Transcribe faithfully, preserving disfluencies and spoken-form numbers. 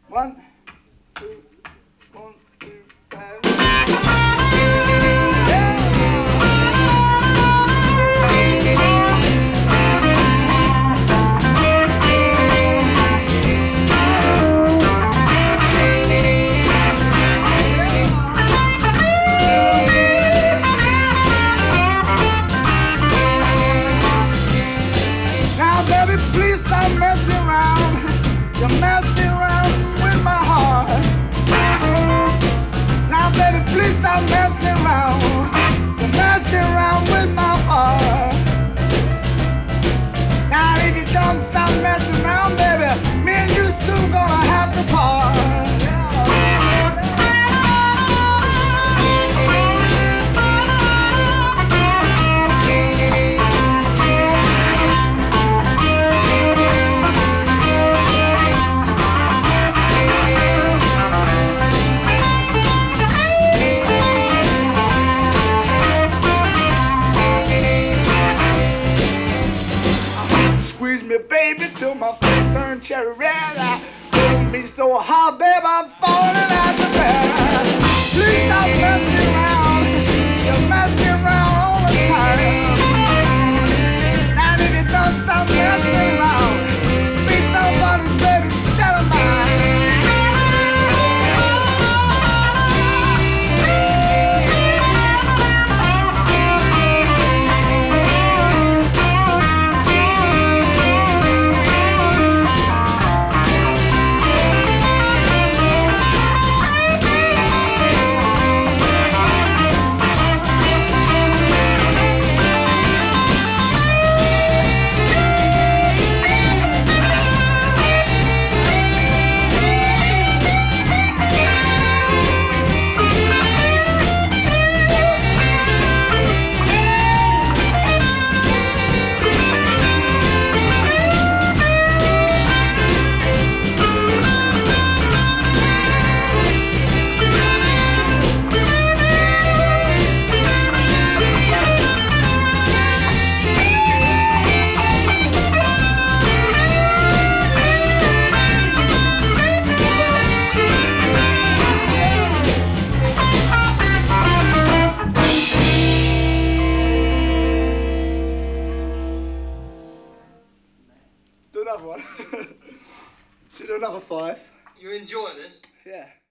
One, two, one, two, and... Now, baby, please stop messing around. You're messing around with my heart. Now, baby, please stop messing around. You're messing around with my heart. Now, if you don't stop messing around, baby, me and you soon gonna have to part. Squeeze me, baby, till my face turn cherry red. Hold me so hard, baby, I'm falling out the bed. Please stop messing around. You're messing around all the time. Now if you don't stop messing around, be somebody's baby instead of mine. Do another one. Should do another five. You enjoy this? Yeah.